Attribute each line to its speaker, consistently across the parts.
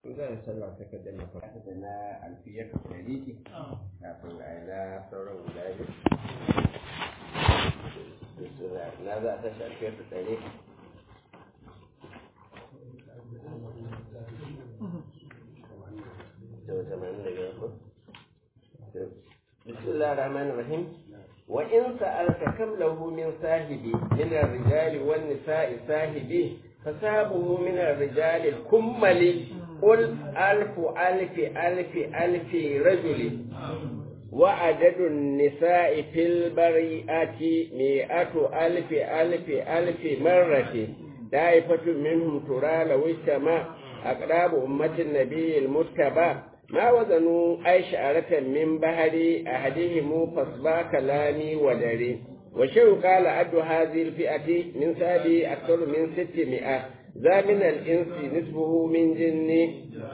Speaker 1: zan sallah ta kaɗan na farko da na alfiyar tariki kafin a yi na sauran guda biyu na za a tashi alfiyar tariki بسم الله الرحمن الرحيم وإن سألت كم له من صاحبي من الرجال والنساء صاحبي فصاحبه من الرجال الكمل قل ألف ألف ألف ألف رجل وعدد النساء في البريئة مئة ألف ألف ألف مرة دائفة منهم ترى لو اجتمع أقراب أمة النبي المتبع ما وزنوا أي شعرة من بهر أحدهم فاصبع كلامي ودري وشو قال عد هذه الفئة من سابي أكثر من 600 ذا من الإنس نسبه من جن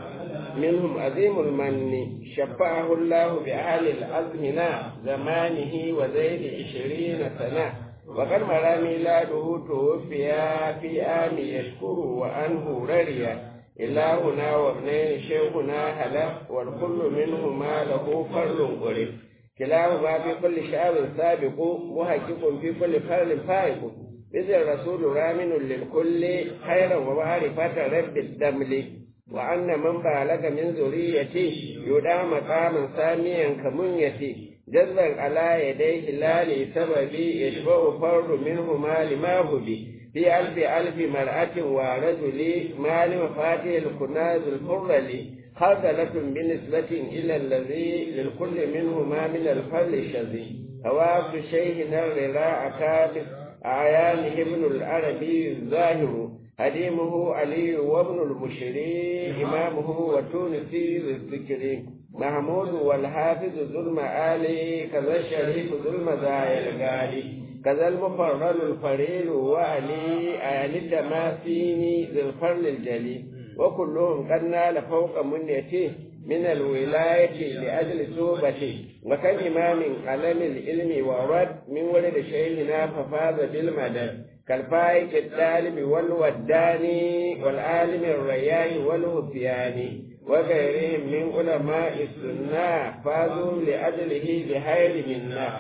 Speaker 1: منهم عظيم المن شفعه الله بأهل الأزمنة زمانه وزيد 20 سنة وقد مرى ميلاده توفيا في عام يشكر وأنه رريا إلهنا وابنين شيخنا هلك والكل منهما له فرد قريب كلاهما في كل شعب سابق محقق في كل فرد فائق إذ الرسول رامن للكل خيرا ومعرفة رب الدمل وأن من بالغ من ذريته يدعى مقاما ساميا كمنيتي جذبا على يديه لا لسبب يشبه فرد منهما لما هو به في ألف ألف مرأة ورجل ما لمفاتيح الكناز الفرل خردلة بالنسبة إلى الذي للكل منهما من الفضل الشذي هواف شيخنا الرراء كابس أعيانه ابن العربي الظاهر هديمه علي وابن المشري إمامه وتونسي الذكري محمود والحافظ ذو المعالي كذا الشريف ذو المزايا الغالي كذا المفرد الفريل وعلي آل التماثيل ذي الفرل الجلي وكلهم قد نال فوق منيته من الولاية لأجل توبته وكان إمام قلم العلم ورد من ولد شيخنا ففاز بالمدد كالفائق الطالب والوداني والعالم الرياء والهفياني وغيرهم من علماء السنة فازوا لأجله بخير منا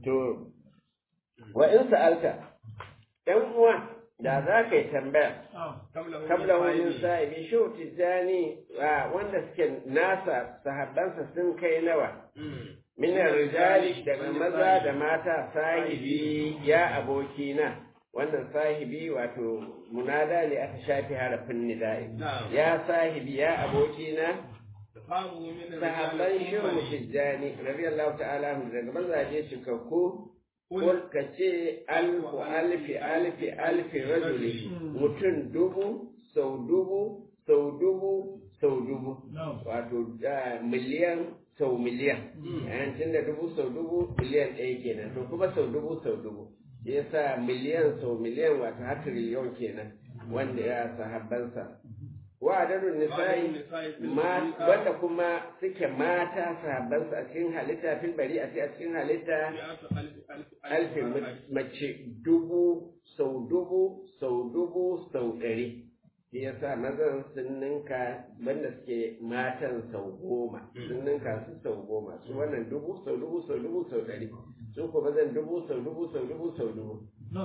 Speaker 1: وإن سألت هو da za ka yi tambaya kabla wani sa'ibi shi tijjani wanda suke nasa sahabbansa sun kai nawa minar rijali daga maza da mata sahibi ya abokina wannan sahibi wato munada ne aka shafi harafin nida'i ya sahibi ya abokina sahabban shi tijjani radiyallahu ta'ala daga mazaje cikakku Kul ka ce alfu alfi alfi alfi rajuli mutum dubu sau dubu sau dubu sau dubu wato miliyan sau miliyan yancin da dubu sau dubu miliyan ɗaya kenan to kuma sau dubu ya sa miliyan sau miliyan wato har triliyon kenan wanda ya sahabbansa wa adadun nisa'i wanda kuma suke mata sahabbansa a cikin halitta fil bari a cikin halitta alfin mace dubu sau dubu sau dubu sau ɗari shi ya sa mazan sun ninka banda suke matan sau 10 sun ninka su sau 10 su wannan dubu sau dubu sau dubu sau ɗari su kuma zan dubu sau dubu sau dubu sau dubu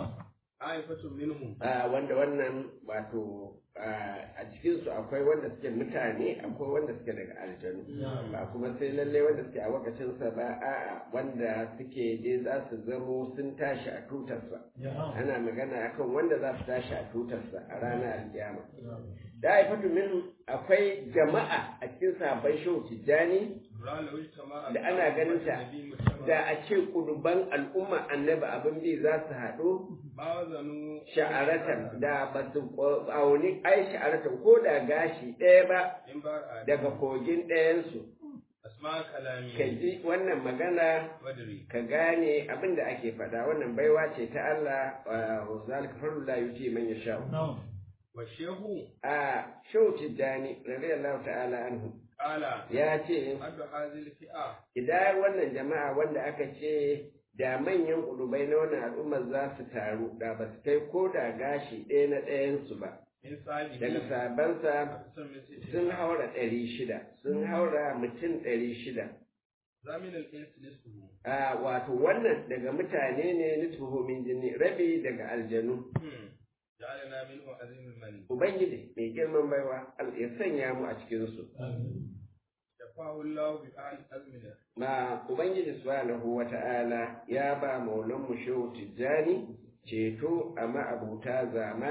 Speaker 1: wanda wannan wato a cikinsu akwai wanda suke mutane akwai wanda suke daga aljanu ba kuma sai lalle wanda suke a wakacinsa ba a'a wanda suke dai za su zamo sun tashi a tutarsa ana magana akan wanda za su tashi a tutarsa a ranar alkiyama da haifatu min akwai jama'a a cikin sahabban shehu tijjani da ana ganin ta da a ce kuduban al'umma annabi abin bi za su haɗu sha'aratan da ba su auni ai sha'aratan ko da gashi ɗaya ba daga kogin ɗayansu ka ji wannan magana ka gane abin da ake faɗa wannan baiwa ce ta Allah wa zalika fadlullah yuti man yasha
Speaker 2: wa shehu
Speaker 1: shehu tijjani radiyallahu ta'ala anhu ya ce idan wannan jama'a wanda aka ce da manyan ƙudubai na wannan al'ummar za su taru da ba su kai ko da gashi ɗaya na ɗayansu ba
Speaker 2: من صاحبه
Speaker 1: daga sabansa
Speaker 2: أكثر من 60
Speaker 1: sun haura 600 sun haura mutum 600
Speaker 2: زامن الإنس نصفه
Speaker 1: wato wannan daga mutane ne nisfuhu min jinni rabi daga aljanu
Speaker 2: جعلنا منه عظيم المن
Speaker 1: ubangiji mai girman baiwa ya sanya mu a cikin su
Speaker 2: شفاه الله بأهل الأزمنة
Speaker 1: ma ubangiji subhanahu wata'ala ya ba maulan mu shehu tijjani ceto a ma'abuta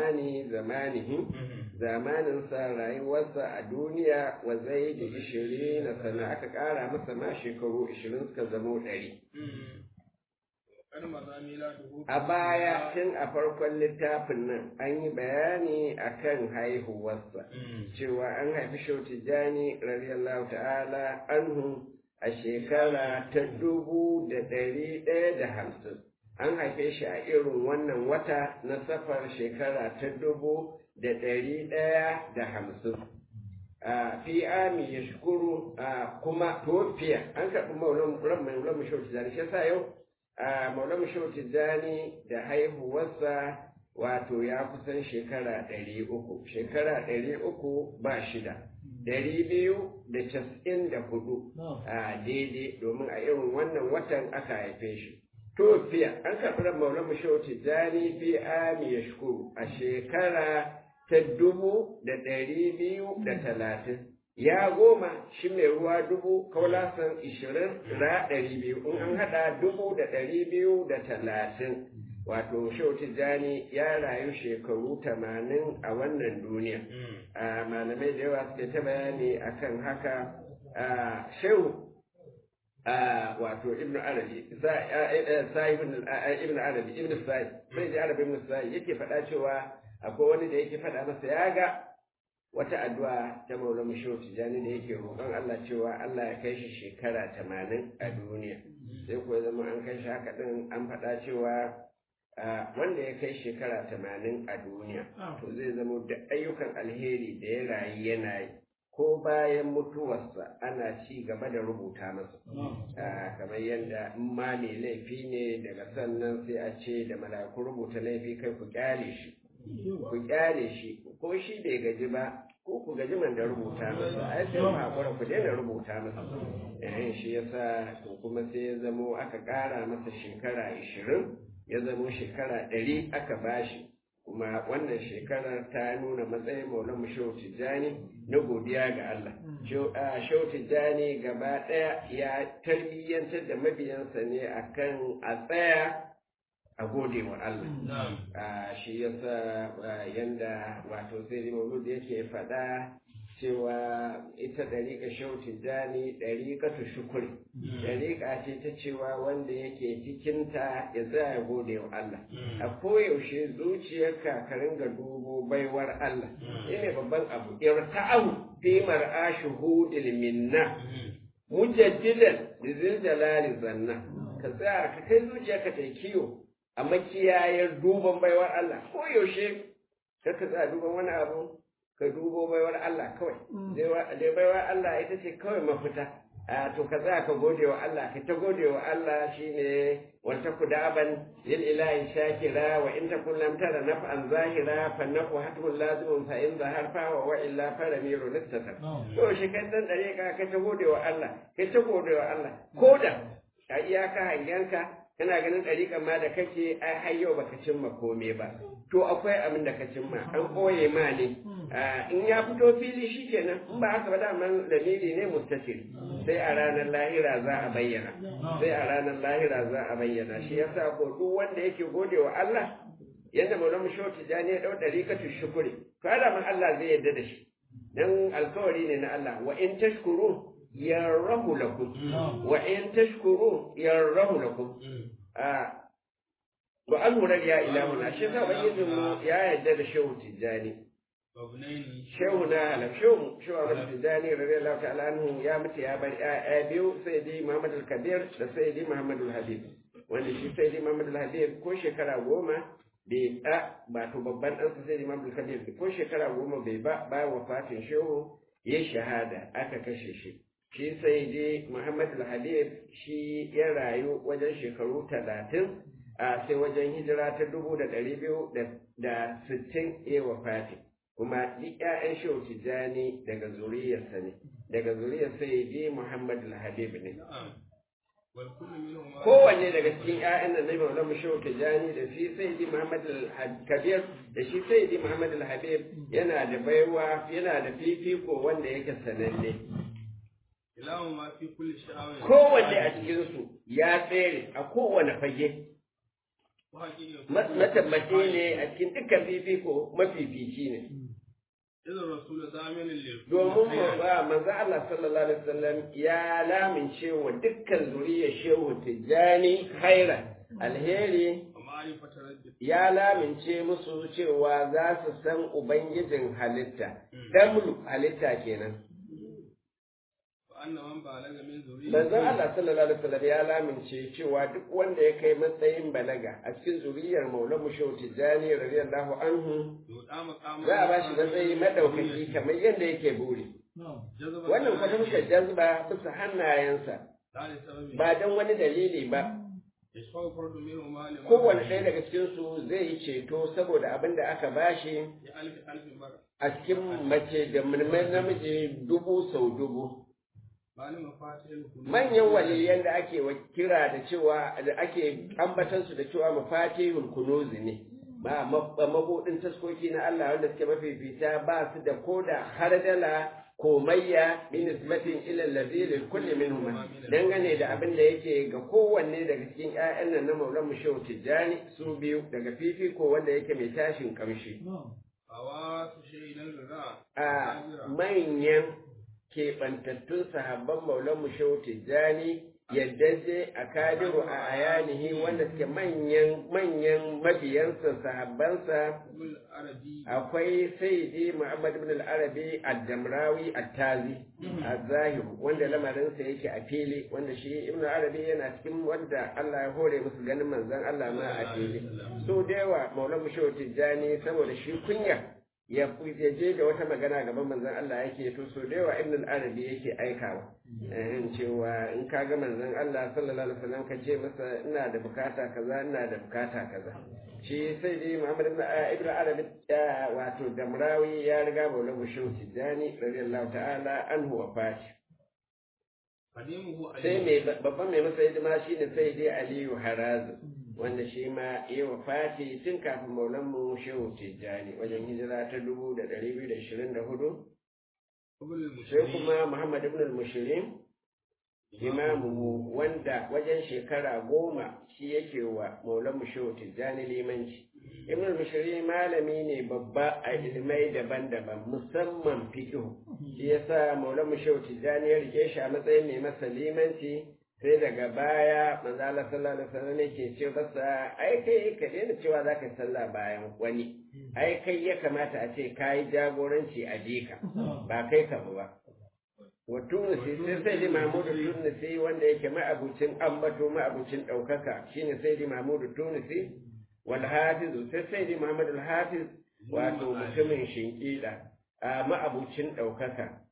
Speaker 1: zamaninsa rayuwarsa a duniya wa zai da 20 na sana aka ƙara masa ma shekaru 20 suka zamo 100 a baya tun a farkon littafin nan an yi bayani akan haihuwarsa cewa an haifi shehu tijjani radiyallahu ta'ala anhu a shekara ta 1150 an haife shi a irin wannan wata na safar shekara ta 1150 fi ami ya shukuru kuma tofiya an karɓi maulan shehu tijjani shi sa yau maulan shehu tijjani da haihuwarsa wato ya kusan shekara 300 shekara 300 ba shida 294 daidai domin a irin wannan watan aka haife shi tofiya an karɓi ran maulan shehu tijjani fi ami ya shukuru a shekara ta 230 ya goma shi mai ruwa 1000 kaulasan 20 ra 200 in an haɗa 230 wato shehu tijjani ya rayu shekaru 80 a wannan duniya malamai da yawa suke ta bayani akan haka shehu wato ibn arabi ibn arabi ibn sa'id sai da arabi ibn sa'id yake faɗa cewa akwai wani da yake faɗa masa ya ga wata addu'a ta maulana shehu tijjani da yake roƙon Allah cewa Allah ya kai shi shekara 80 a duniya sai ko zama an kai shi haka din an faɗa cewa wanda ya kai shekara 80 a duniya to zai zama da ayyukan alheri da ya rayu yana yi ko bayan mutuwarsa ana ci gaba da rubuta masa kamar yadda in ma mai laifi ne daga sannan sai a ce da malaku rubuta laifi kai ku kyale shi ko shi bai gaji ba ko ku gaji man da rubuta masa ai sai mu hakura ku daina rubuta masa shi yasa to kuma sai ya zamo aka ƙara masa shekara 20 ya zamo shekara 100 aka bashi kuma wannan shekarar ta nuna matsayin maulan shehu tijjani na godiya ga Allah shehu tijjani gaba ɗaya ya tarbiyyantar da mabiyansa ne akan a tsaya a gode wa Allah shi yasa yanda wato sai maulud yake faɗa cewa ita ɗariƙa shehu tijjani ɗariƙatu shukuri ɗariƙa ce ta cewa wanda yake cikinta ya tsaya gode wa Allah a koyaushe zuciyarka ka ringa dubo baiwar Allah ne babban abu irta'ahu fi mar'a shuhudil minna mujaddidan li zil jalali zanna ka tsaya ka kai zuciyarka ta kiyo a makiyayar duban baiwar Allah koyaushe ka tsaya duban wani abu ka dubo baiwar Allah kawai da baiwar Allah ita ce kawai mafita to ka za ka gode wa Allah ka ta gode wa Allah shine wata kudaban lil ilahi shakira wa in takun lam tara naf'an zahira fa nafu hatmun lazimun fa in zahar fa wa illa faramiru nistatar to shi kan dan dare ka ta gode wa Allah ka ta gode wa Allah koda a iyaka hangenka kana ganin ɗariƙan ma da kake ai har yau baka cimma kome ba to akwai abin da ka cimma an ɓoye ma ne in ya fito fili shikenan in ba haka ba daman lamiri ne mustasiri sai a ranar lahira za a bayyana shi yasa ko duk wanda yake gode wa Allah yadda maulana shehu tijjani ya ɗau ɗariƙatu shukuri to man Allah zai yarda da shi dan alkawari ne na Allah wa in tashkuru yarrahu lakum wa in tashkuru yarrahu lakum wa al-murad ya ilahuna shi sa bayyizin mu ya yarda da shehu tijjani shehu na alam shehu tijjani radiyallahu ta'ala anhu ya mutu ya bar ƴaƴa biyu sayyidi Muhammad al-Kabir da sayyidi Muhammad al-Habib wanda shi sayyidi Muhammad al-Habib ko shekara 10 bai ba to babban ɗansa sayyidi Muhammad al-Kabir ko shekara 10 bai ba bayan wafatin shehu ya shahada aka kashe shi shi sai dai Muhammad al-Habib shi ya rayu wajen shekaru 30 sai wajen hijira ta 260 ya wafati kuma duk ƴaƴan shehu tijjani daga zuriyarsa ne daga zuriyar sayyidi Muhammad al-Habib ne kowanne daga cikin ƴaƴan nan na Maulana Shehu Tijani da shi Sayyidi Muhammad al-Kabir da shi Sayyidi Muhammad al-Habib yana da baiwa yana da fifiko wanda yake sananne kowanne a cikin su ya tsere a kowane fage matabbaci ne a cikin dukkan fifiko mafifici ne domin ba manzo Allah sallallahu alaihi wasallam ya lamince wa dukkan zuriyar Shehu Tijani khaira alheri ya lamince musu cewa za su san ubangijin halitta damlu halitta kenan manzo Allah sallallahu alaihi wasallam ya lamince cewa duk wanda ya kai matsayin balaga a cikin zuriyar Maulana Shehu Tijani radiyallahu anhu za a bashi matsayi madaukaki kamar yadda yake buri wannan kwatanka jazba bisa hannayensa ba don wani dalili ba kowane ɗaya daga cikinsu zai yi ceto saboda abin da aka bashi a cikin mace da namiji 1000 sau 1000 manyan waliyan da ake kira da cewa da ake ambatansu da cewa mafatihul kunuzi ne ba mabudin taskoki na Allah wanda suke mafifita ba su da koda har dala komayya bi nisbatin ila allazi lil kulli minhum dangane da abin da yake ga kowanne daga cikin ƴaƴan nan na Maulana Mushaw Tijani su biyu daga fifiko wanda yake mai tashin kamshi a manyan keɓantattun sahabban Maulana Mushaw Tijani yadda je a kadiru a ayanihi wanda suke manyan mabiyansa sahabbansa akwai sayyidi Muhammad ibn al-Arabi ad-Damrawi at-Tazi az-Zahir wanda lamarinsa yake a fili wanda shi ibn al-Arabi yana cikin wanda Allah ya hore musu ganin manzon Allah ma a fili so da yawa Maulana Mushaw Tijani saboda shi kunya ya je da wata magana gaban manzon Allah yake to so da yawa ibn al-Arabi yake aikawa cewa in ka ga manzon Allah sallallahu alaihi wasallam ka ce masa ina da bukata kaza ina da bukata kaza shi sai dai Muhammad ibn Arabi wato Damrawi ya riga Maulana Mushaw Tijani radiyallahu ta'ala anhu wa fati sai mai babban mai masa hidima shine sai dai Aliyu Harazu wanda shi ma ya wafati tun kafin Maulana Mushaw Tijani wajen hijira ta 1224 sai kuma Muhammad ibn al-Mushrim imamu wanda wajen shekara 10 shi yake wa Maulana Mushaw Tijani limanci ibn al-Mushrim malami ne babba a ilmai daban-daban musamman fiqh shi yasa Maulana Mushaw Tijani ya rike shi a matsayin mai masa limanci sai daga baya manzo Allah sallallahu alaihi wasallam yake ce masa ai kai ka daina cewa zaka sallah bayan wani ai kai ya kamata a ce kai jagoranci a jika ba kai ka ba wa Tunisi sai di Mahmud Tunisi wanda yake ma'abucin ambato ma'abucin daukaka shine sai di Mahmud Tunisi wal Hafiz sai di Muhammad al Hafiz wato mutumin shinkida a ma'abucin daukaka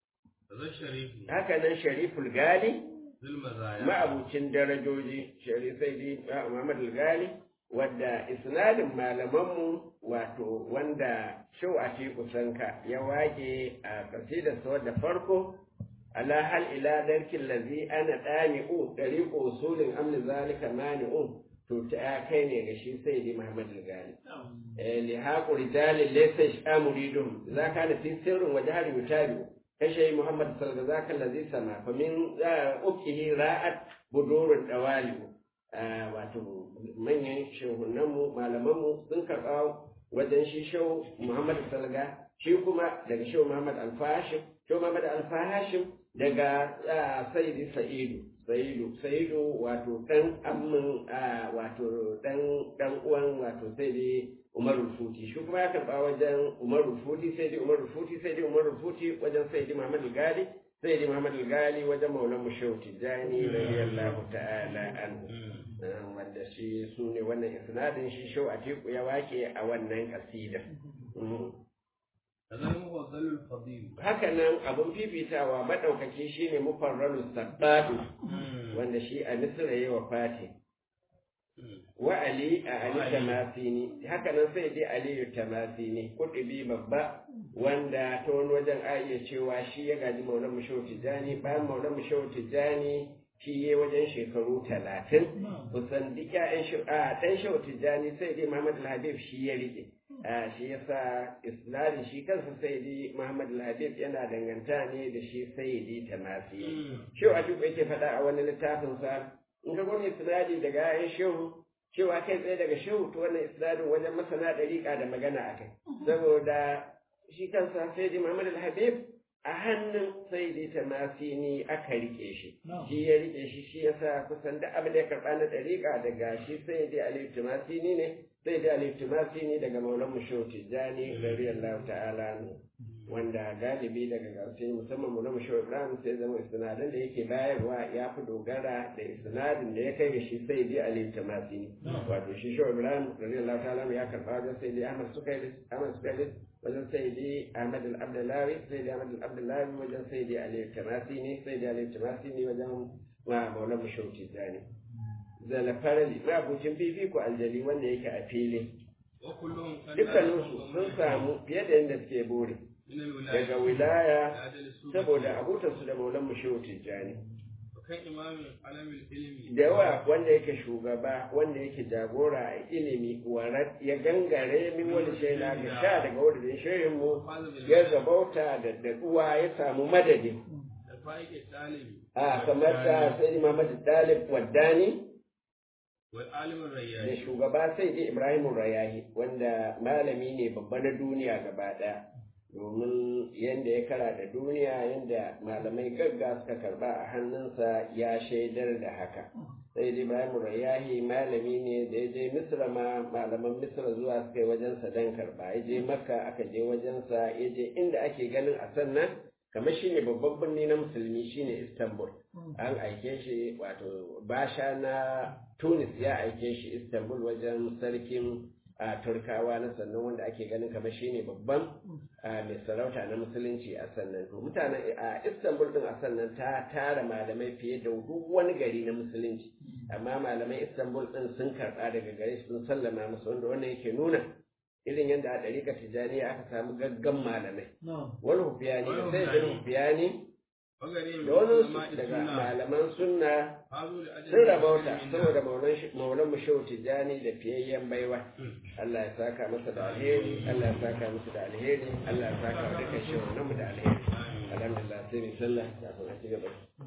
Speaker 1: haka nan Shariful Gali ma'abucin darajoji sai di Muhammad al Gali wadda isnadin malamanmu wato wanda shau a ce kusanka ya wage a kasidarsa wadda farko ala hal ila darkin lazi ana ɗani'u ɗariƙo usulin amni zalika mani'u to ta kai ne ga shi sai di Muhammad al-Gali li haqu rijalin laysa shamuridum zaka da fi sirrin wa jahri mutabi kashe Muhammad sallallahu alaihi wasallam lazi sama fa min ukihi ra'at budurud dawali wato manyan shehunanmu malamanmu sun karɓa wajen shi shehu Muhammad Salga shi kuma daga shehu Muhammad Alfahashim shehu Muhammad Alfahashim daga Sayyidi Sa'idu wato dan ammin wato dan uwan wato Sayyidi Umarul Futi shi kuma ya karɓa wajen Umarul Futi Sayyidi Umarul Futi wajen Sayyidi Muhammad Gali Sayyidi Muhammad Gali wajen Maulana Mushaw Tijani radiyallahu ta'ala anhu wanda shi su ne wannan isnadin shi shau a teku ya wake a wannan kasida haka nan abin fifitawa maɗaukaki shi ne mufarrarus sabbatu wanda shi a misira ya wafati wa Ali a Ali Tamasini haka nan sai dai Aliyu Tamasini kutubi babba wanda ta wani wajen a iya cewa shi ya gaji Maulan Mushehu Tijjani bayan Maulan Mushehu Tijjani shi ya wajen shekaru 30 kusan duk ƴaƴan ɗan Shehu Tijjani sai dai Muhammad Al-Habib shi ya rike shi yasa isnadin shi kansa Sayyidi Muhammad Al-Habib yana danganta ne da shi Sayyidi Tamasini Shehu Atiku yake faɗa a wani littafin sa in ga gwamnati isnadi daga ƴaƴan Shehu cewa kai tsaye daga Shehu to wannan isnadin wajen masana ɗariƙa da magana akai saboda shi kansa Sayyidi Muhammad Al-Habib a hannun Sayyidi Tamasini aka rike shi shi ya rike shi shi yasa kusan da abin da ya karɓa na ɗariƙa daga shi Sayyidi Aliyu Tamasini ne Sayyidi Aliyu Tamasini daga Maulan Mushehu Tijjani radiyallahu ta'ala anhu wanda galibi daga gaske musamman Maulan Mushehu Ibrahim sai zama isnadin da yake bayarwa ya fi dogara da isnadin da ya kai ga shi Sayyidi Aliyu Tamasini wato shi Shehu Ibrahim radiyallahu ta'ala ya karɓa wajen Sayyidi Ahmad Sukailis wajen Sayyidi Ahmad Al-Abdullahi Sayyidi Ahmad Al-Abdullahi wajen Sayyidi Aliyu Tamasini Sayyidi Aliyu Tamasini wajen Maulan Mushehu Tijjani zalafarali mabucin fifiko aljali wanda yake a fili dukkaninsu sun samu fiye da yadda suke bore daga wilaya saboda abotarsu da Maulan Mushehu Tijjani da yawa wanda yake shugaba wanda yake jagora a ilimi warat ya gangare min wani shaida ga sha daga wadda shirin mu ya zabauta da daɗuwa ya samu madadi kamar ta sai Muhammad Dalib Waddani da shugaba sai dai Ibrahim Rayahi wanda malami ne babba na duniya gaba ɗaya domin yadda ya kara da duniya yadda malamai gagga suka karba a hannunsa ya shaidar da haka sai dai Ibrahim Rayahi malami ne da ya je Misra ma malaman Misra zuwa suka yi wajensa don karba ya je Makka aka je wajensa ya je inda ake ganin a sannan kamar shi ne babban birni na musulmi shine Istanbul an aike shi wato basha na Tunis ya aike shi Istanbul wajen sarkin Turkawa na sannan wanda ake ganin kamar shi ne babban mai sarauta na musulunci a sannan to mutanen a Istanbul din a sannan ta tara malamai fiye da duk wani gari na musulunci amma malamai Istanbul din sun karɓa daga gare sun sallama musu wanda wannan yake nuna irin yadda a ɗarika tijjaniya aka samu gaggan malamai wani hufiyani da sai zai hufiyani da wani daga malaman sunna sun rabauta saboda Maulan Mushehu Tijjani da fiyayyen baiwa Allah ya saka masa da alheri Allah ya saka masa da alheri Allah ya saka wa dukkan shehunan mu da alheri alhamdulillah sai mai sallah kafin a ci gaba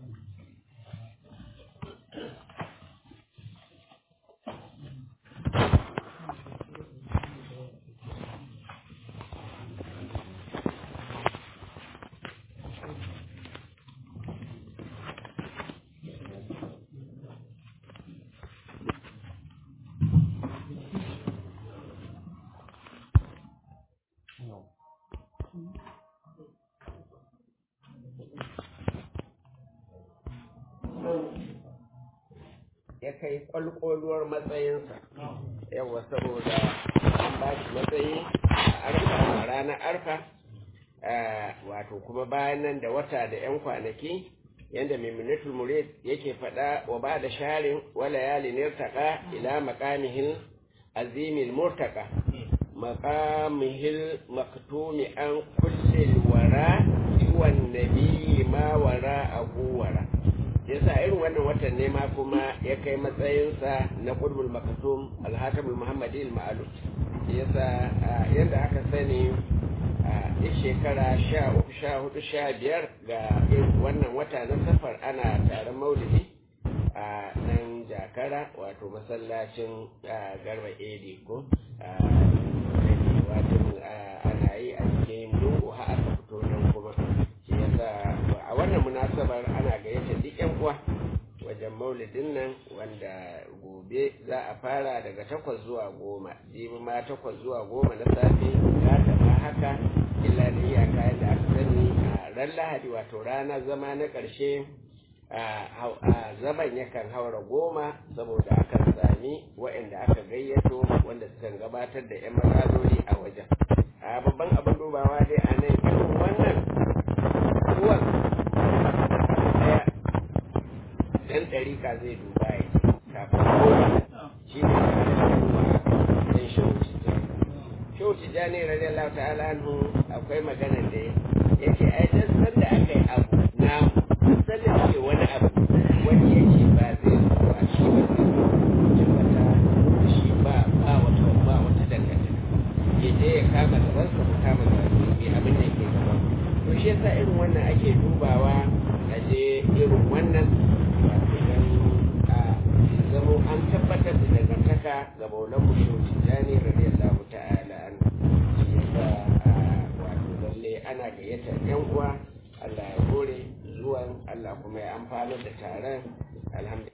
Speaker 1: ya kai kwalkwalwar matsayinsa yawa saboda an ba shi matsayi a ranar arfa wato kuma bayan nan da wata da 'yan kwanaki yadda maimunatul murid yake faɗa wa ba da sharin wala yali nirtaka ila makamihil azimil murtaka makamihil maktumi an kullil wara iwan nabi ma wara a wara yasa irin wannan watan ne ma kuma ya kai matsayinsa na qurbul maktum alhatamul muhammadi al-ma'lum yasa yadda aka sani a shekara 13 14 15 ga wannan wata na safar ana taron maulidi a nan jakara wato masallacin garba edi ko wato ana yi a cikin dungu har aka fito nan kuma shi yasa a wannan munasabar ana gayyata duk yan uwa wajen maulidin nan wanda gobe za a fara daga 8 zuwa 10 jibi ma 8 zuwa 10 na safe gata ma haka illa da iyaka yadda aka sani a ran lahadi wato rana zama na ƙarshe zaban yakan haura 10 saboda akan sami waɗanda aka gayyato wanda sukan gabatar da 'yan matsaloli a wajen a babban abin dubawa dai a nan irin wannan ruwan ɗaya ɗan ɗarika zai duba ya kafin kowa shi ne dan shehu tijjani radiyallahu ta'ala anhu akwai magana da yake ai dan sanda aka yi abu na sanda ake wani abu wani yake ba zai zo a shi ba zai wata shi ba wata dangantaka ya je ya kama gabansa ko kama gaban abin da ke gaban to shi yasa irin wannan ake dubawa a je irin wannan idan a zamo an tabbatar da dangantaka ga maulan mushehu tijjani radiyallahu ta'ala an shi yasa wato lalle ana gayyatar yan uwa Allah ya gore zuwan Allah kuma ya amfana da taron alhamdulillah